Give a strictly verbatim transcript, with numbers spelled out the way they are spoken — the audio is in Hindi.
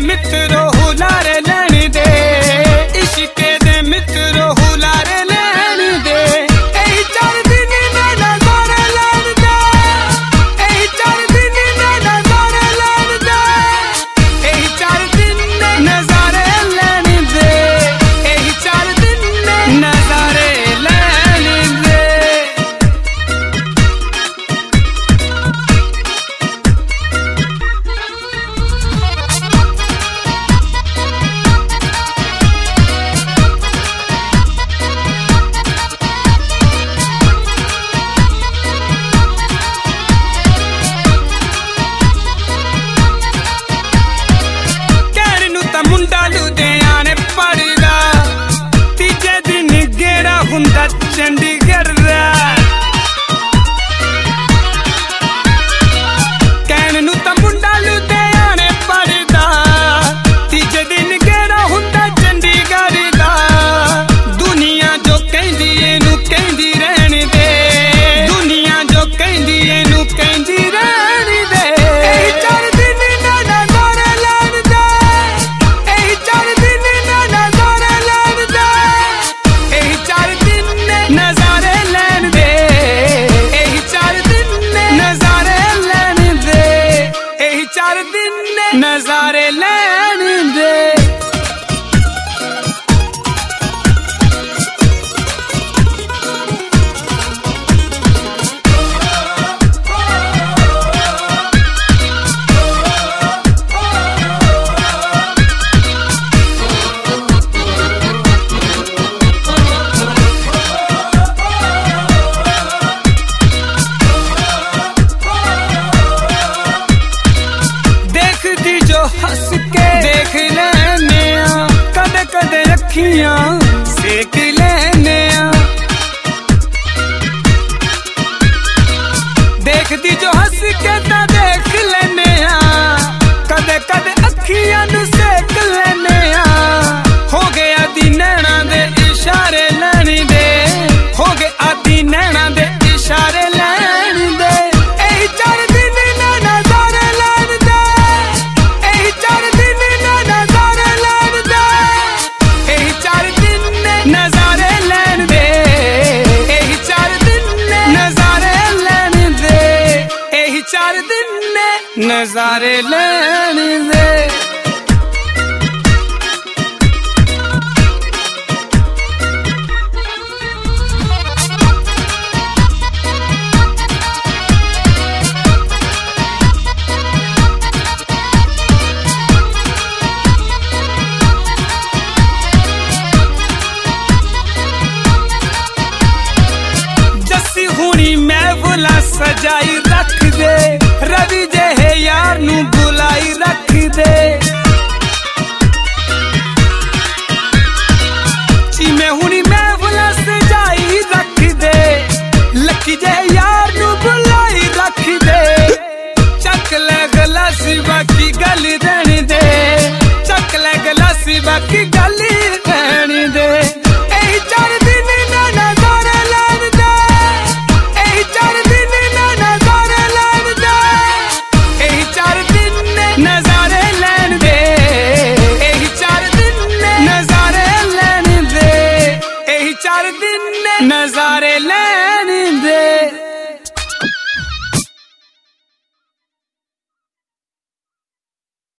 मित्रो हुलारे लैण दे, इश्के दे मित्रो हुलारे लैण दे। एही चार दिन ने नज़ारे लैण दे, एही चार दिन ने नज़ारे लैण दे, एही चार दिन ने नज़ारे लैण दे, एही चार दिन ने नज़ारे लैण दे। मुंडा लुधियाने पढ़दा, तीजे दिन गेड़ा हुंदा चंडीगढ़ दा। कहण नूं तां मुंडा लुधियाने पढ़दा, तीजे दिन गेड़ा हुंदा चंडीगढ़ दा। दुनिया जो कहंदी एनू कहंदी रहण दे, दुनिया जो कहंदी एनू कहंदी रहण दे। एही चार दिन ना नज़ारे लैण दे, एही चार दिन ना नज़ारे लैण दे, एही चार दिन ने नज़ारे लैण दे, एही चार दिन ने नज़ारे लैण दे, एही चार दिन ने नज़ारे लैण दे। देखदी जो हंस के देख लेने आ, कदे कदे अखियां सेक लेने आ। देखदी जो हंस के ता देख लेने आ, कदे कदे अखियां नू सेक लेने आ। हो गए आदि नैना दे इशारे लैण दे, हो गए आदि नैना दे इशारे लैण दे। एही चार दिन ना नज़ारे लैण दे, एही चार दिन ना नज़ारे लैण दे, एही चार दिन ने नज़ारे लैण दे, एही चार दिन ने नज़ारे लैण दे, एही चार दिन ने नज़ारे लैण दे। सजाई रख दे, रवि जे है यार नू